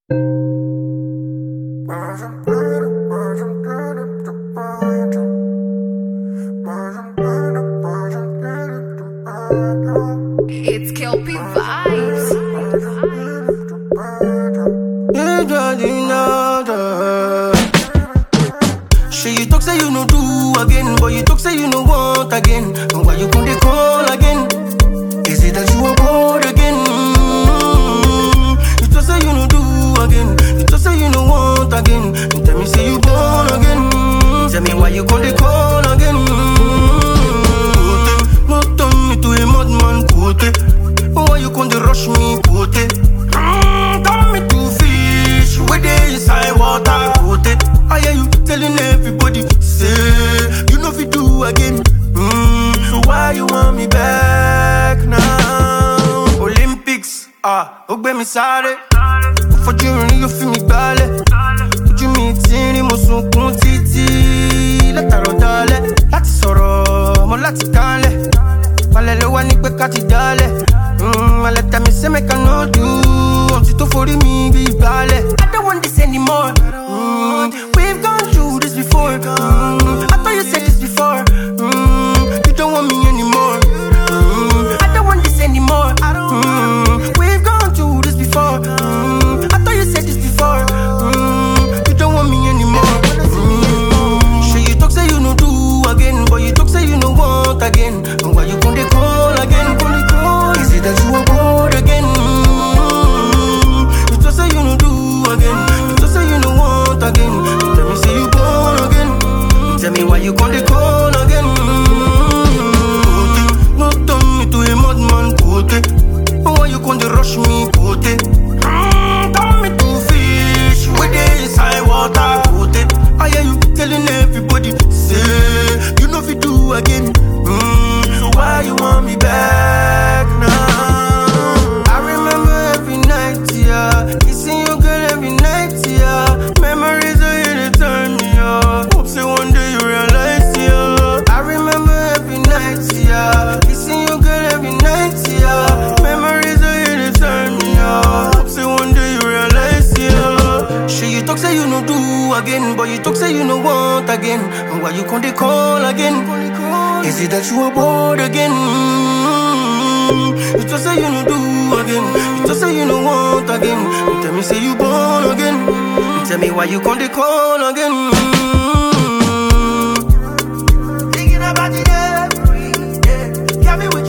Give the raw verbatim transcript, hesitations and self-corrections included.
It's Kelpie Vibes. Sure you talk say you no do again, but you talk say you no want again. And why you come dey call again? Is it that you are bored again? Mm-hmm. You talk say you no do again, you talk say you no want again. You tell me say you born again. Mm-hmm. Tell me why you come dey call again? Mm-hmm. No turn me to a madman, put it. Why you come dey rush me, put it? Mm, turn me to fish, where they inside water, put it. I hear you telling everybody, say, you know if you do again. Mm, so why you want me back now? Olympics, ah, ogbe mi sáré. Fojú rin yóò fi mi gbálẹ̀. Ojú mi ti rí mo sunkún títí. Látàrọ̀ dalẹ̀, láti sọ̀rọ̀, mo láti kánlẹ̀. Balẹ̀ ló wá ní pé ká ti dálẹ̀. Mm, alẹ́ tẹ̀ mí say make I no do. Ohun tó forí mi bí ìgbálẹ̀. I don't want this anymore. Mm, we've gone through this before. Mm, I thought you said this before. Mm, you don't want me anymore. Mm, I don't want this anymore. Mm, we've gone through this before. Mm, I thought you said this before. Mm, you don't want me anymore. Mm, sure you talk say you no do again, but you talk say you no want again. And why you come dey call again? Is it that you are bored again? Mm, you talk say you no do again, you talk say you no want again. You tell me say you born again. You tell me why you come dey call again? Mm, no turn me to a madman, put it. Why you come dey rush me, put it? Mm, turn me to fish, where they inside water, put it. I hear you telling everybody, say, you know if you do again. Mm, so why you want me back now? I remember every night, yeah, kissing your girl every night, yeah. Memories are here to turn me on. Hope say one day you realize, yeah. I remember every night, yeah, kissing your girl every night, yeah. Memories are here to turn me on. Hope say one day you realize, yeah. Sure you talk say you no do again, but you talk say you no want again. And why you come dey call again? Is it that you are bored again? Mm, you talk say you no do again, you talk say you no want again. You tell me say you born again. You tell me why you come dey call again? Mm, thinking about it every day. Got me with